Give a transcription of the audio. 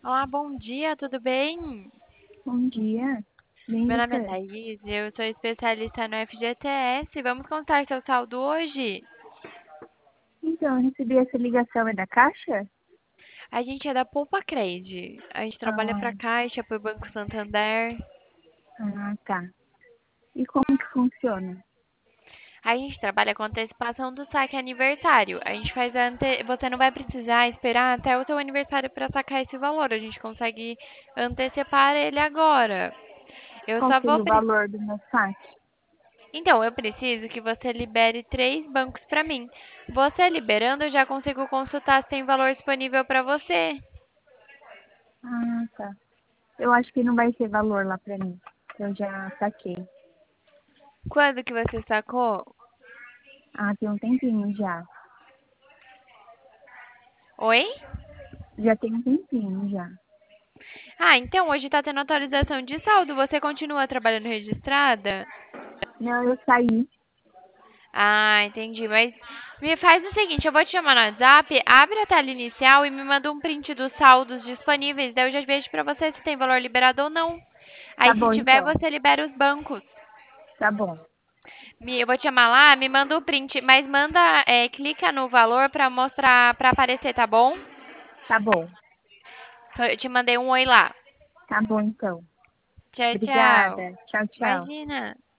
Olá, bom dia, tudo bem? Bom dia. Bem, Meu nome é você? Thaís, eu sou especialista no FGTS. Vamos contar seu saldo hoje? Então, eu recebi essa ligação, é da Caixa? A gente é da Poupa Cred. A gente trabalha para Ah, a Caixa, para o Banco Santander. tá. E como que funciona? A gente trabalha com antecipação do saque aniversário. A gente faz Você não vai precisar esperar até o seu aniversário para sacar esse valor. A gente consegue antecipar ele agora. Eu Qual só vou seria o precisar. valor do meu saque? Então, eu preciso que você libere 3 bancos para mim. Você liberando, eu já consigo consultar se tem valor disponível para você. Tá. Eu acho que não vai ter valor lá pra mim. Eu já saquei. Quando que você sacou? Tem um tempinho já. Oi? Já tem um tempinho já. Ah, então hoje está tendo atualização de saldo. Você continua trabalhando registrada? Não, eu saí. Ah, entendi. Mas me faz o seguinte, eu vou te chamar no WhatsApp, abre a tela inicial e me manda um print dos saldos disponíveis. Daí eu já vejo pra você se tem valor liberado ou não. Tá Aí se bom, tiver, então. você libera os bancos. Tá bom. Eu vou te chamar lá, me manda o print, mas clica no valor pra mostrar, pra aparecer, tá bom? Tá bom. Eu te mandei um oi lá. Tá bom, então. Tchau, tchau. Obrigada. Tchau, tchau. Imagina.